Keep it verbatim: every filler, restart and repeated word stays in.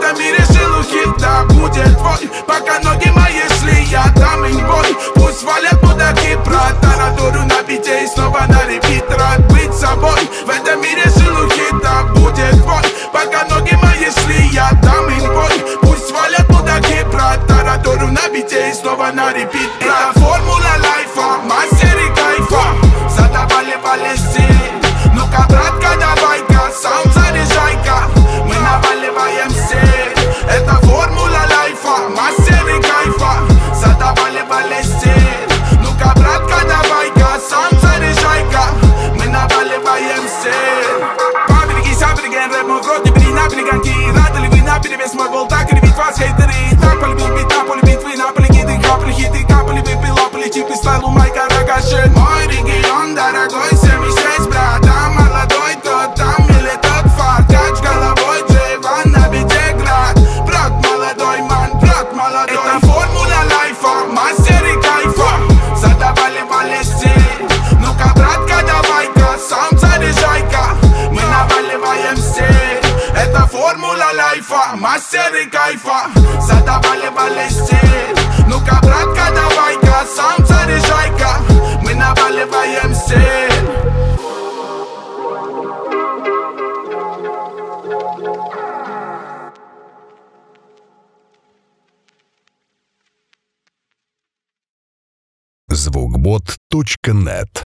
этом мире шелухи, да будет твой. Пока ноги мои шли, я дам им бой. Пусть валят мудаки про таратуру на бите и снова на репит. Рад быть собой, в этом мире шелухи, да будет твой. Пока ноги мои шли, я дам им бой. Пусть валят мудаки про таратуру на бите и снова на репит. Это формула лайфа, мастер и кайфа. Задавали валеси. Ну-ка, братка, давай-ка, сам заряжай-ка. Мы наваливаем сеть. Это формула лайфа, мастер и кайфа. Задавали валеси. Ну-ка, братка, давай-ка, сам заряжай-ка. Мы наваливаем сеть. Пабелики, сабелики, рэп мой в рот, не бери на перегонки. Рады ли вы на перевес мой бол, так ревит вас хейтеры. Так полюбил бит, на поле битвы, на поле гиты, капли хиты, капли выпил, апли, чипы, стайл у Майка Рогашин. Мой регион дорогой, семьдесят шесть, брат, там молодой, тот там или тот фарт. Кач головой, Джейван на бите град. Брат молодой, ман, брат молодой. Это формула лайфа, мастер и кайфа. Задавали валеси. Ну-ка, братка, давай-ка, сам заряжай-ка. Мы наваливаем сеть. Это формула лайфа, мастер и кайфа. Задавали валеси. Ну-ка, братка, давай-ка, сам заряжай-ка. Мы наваливаем сеть. звукбот точка нет